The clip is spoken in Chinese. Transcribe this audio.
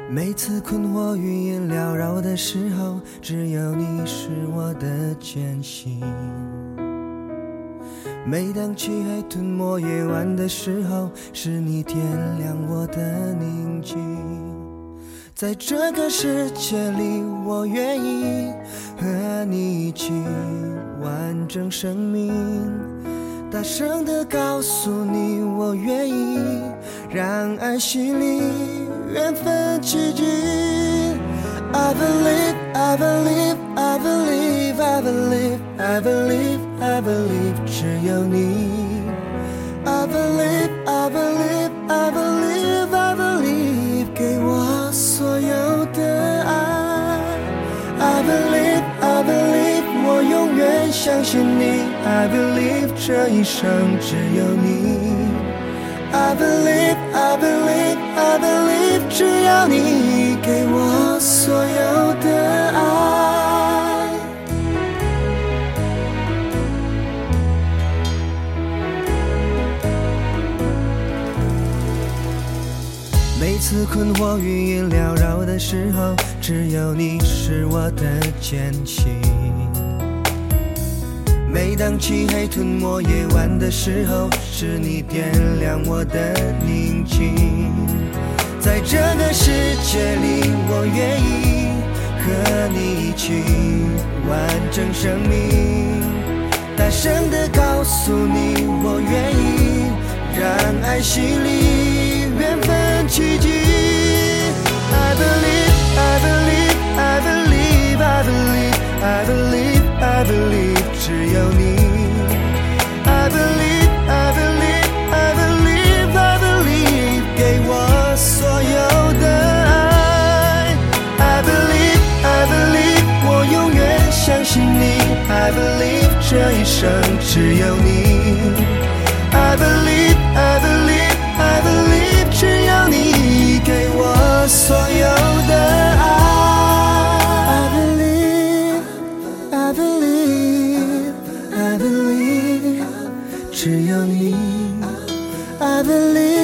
每次困惑云烟缭绕的时候，只有你是我的坚信。每当漆黑吞没夜晚的时候，是你点亮我的宁静。在这个世界里，我愿意和你一起完整生命，大声地告诉你我愿意让爱洗礼，缘分奇迹。 I believe, I believe, I believe, I believe, I believe, I believe 只有你。 I believe, I believe, I believe, I believe 给我所有的爱。 I believe, I believe 我永远相信你。 I believe 这一生只有你。 I believe, I believe, I believe 只要你给我所有的爱。每次困惑云烟缭绕的时候，只有你是我的坚信。每当漆黑吞没夜晚的时候，是你点亮我的宁静。在这个世界里，我愿意和你一起完整生命，大声地告诉你我愿意让爱洗礼，缘分奇迹。 I believe, I believe, I believe, I believe, I believe, I believe 只有你。 I believe, I believe, I believe, I believe 给我所有的爱。 I believe, I believe 我永远相信你。 I believe 这一生只有你。 I believe, I believe, I believe 只有你给我所有的爱。 I believe, I believe, I believe 只有你。 I believe